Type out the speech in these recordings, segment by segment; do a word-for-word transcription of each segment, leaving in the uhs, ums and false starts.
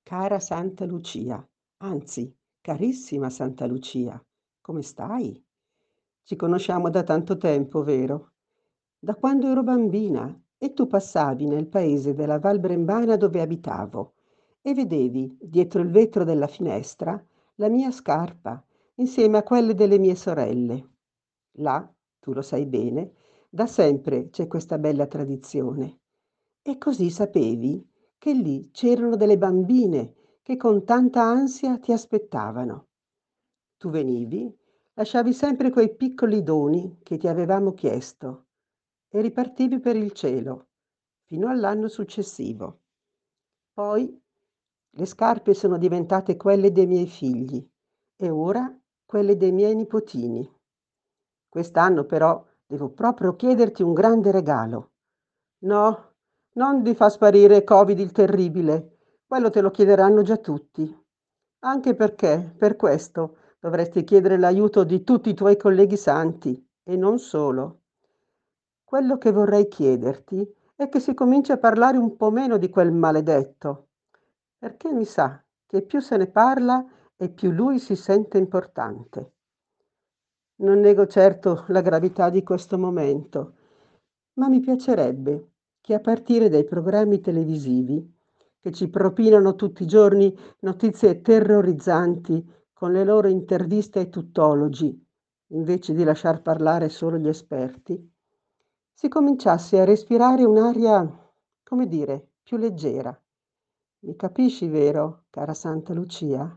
Cara Santa Lucia, anzi, carissima Santa Lucia, come stai? Ci conosciamo da tanto tempo, vero? Da quando ero bambina e tu passavi nel paese della Val Brembana dove abitavo e vedevi, dietro il vetro della finestra, la mia scarpa insieme a quelle delle mie sorelle. Là, tu lo sai bene, da sempre c'è questa bella tradizione. E così sapevi che lì c'erano delle bambine che con tanta ansia ti aspettavano. Tu venivi, lasciavi sempre quei piccoli doni che ti avevamo chiesto e ripartivi per il cielo, fino all'anno successivo. Poi le scarpe sono diventate quelle dei miei figli e ora quelle dei miei nipotini. Quest'anno però devo proprio chiederti un grande regalo. No, non di far sparire Covid il terribile, quello te lo chiederanno già tutti. Anche perché, per questo, dovresti chiedere l'aiuto di tutti i tuoi colleghi santi, e non solo. Quello che vorrei chiederti è che si cominci a parlare un po' meno di quel maledetto, perché mi sa che più se ne parla e più lui si sente importante. Non nego certo la gravità di questo momento, ma mi piacerebbe che a partire dai programmi televisivi, che ci propinano tutti i giorni notizie terrorizzanti con le loro interviste ai tuttologi, invece di lasciar parlare solo gli esperti, si cominciasse a respirare un'aria, come dire, più leggera. Mi capisci, vero, cara Santa Lucia?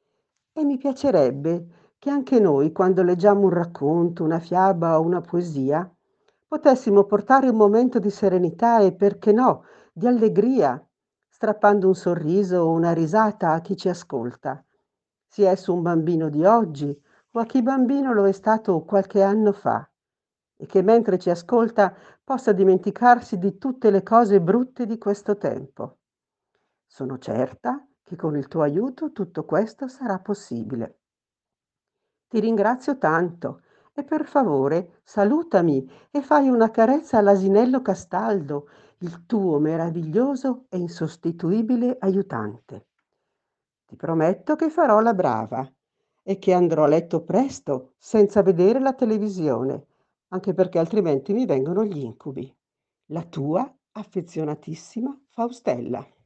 E mi piacerebbe che anche noi, quando leggiamo un racconto, una fiaba o una poesia, potessimo portare un momento di serenità e, perché no, di allegria, strappando un sorriso o una risata a chi ci ascolta, sia esso un bambino di oggi o a chi bambino lo è stato qualche anno fa, e che mentre ci ascolta possa dimenticarsi di tutte le cose brutte di questo tempo. Sono certa che con il tuo aiuto tutto questo sarà possibile. Ti ringrazio tanto e per favore salutami e fai una carezza all'asinello Castaldo, il tuo meraviglioso e insostituibile aiutante. Ti prometto che farò la brava e che andrò a letto presto senza vedere la televisione, anche perché altrimenti mi vengono gli incubi. La tua affezionatissima Faustella.